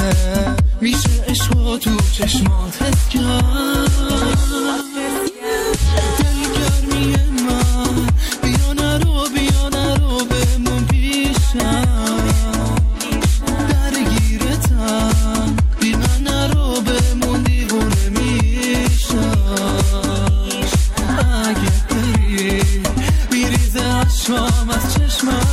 میریزه، میشه عشق تو چشمات حس کرد. دلگرمی من بیا نرو بمون پیشم، درگیرتم بی من نرو بمون دیوونه میشم. اگه بری میریزه عشقام از چشمم.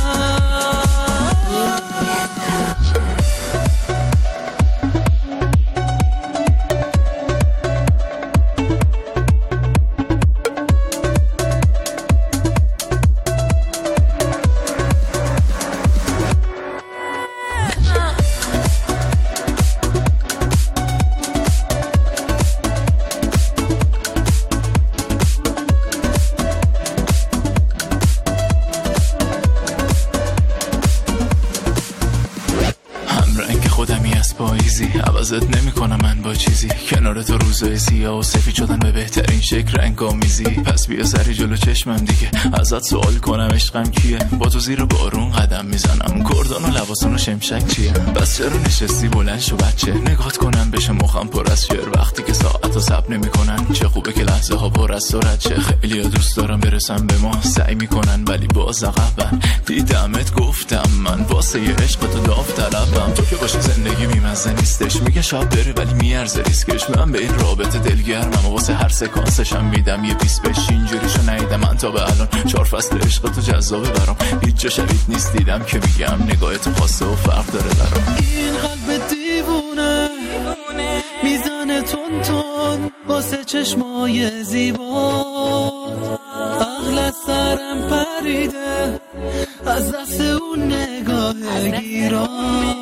عوضت نمی کنم من با چیزی، کنار تو روزای سیاه و سفید شدن به بهترین شکل رنگ آمیزی. پس بیا سری جلو چشمم دیگه، ازت سوال کنم عشقم کیه؟ با تو زیر بارون قدم میزنم، کردان و لباسان و شمشک چیه؟ بس چرا نشستی بلند شو بچه، نگات کنم بشه مخم پر از شعر وقتی که ساعت و صبر نمی کنن. چه خوبه که لحظه ها پر از سرعت شه، خیلی ها دوست دارم برسم به ما، سعی میکنن ولی باز عقبن. دیدمت گفتم من واسه ی عشق تو داوطلبم، تو که باشه زندگی میمزه نیستش، میگه شب بره ولی میارزه ریسکش. من به این رابطه دلگرمم و واسه هر سکانسشم میدم یه پیس بش. اینجوریشو ندیدم من تا به الان، 4 فصل عشق تو جذابه برام، هیچ جا شبیه نیست دیدم که میگم نگاه تو خاصه و فرق داره برام. این قلب دیوونه میزنه تون تون واسه چشمای زیبا، عقل از سرم پریده از دست اون نگاه گیرا.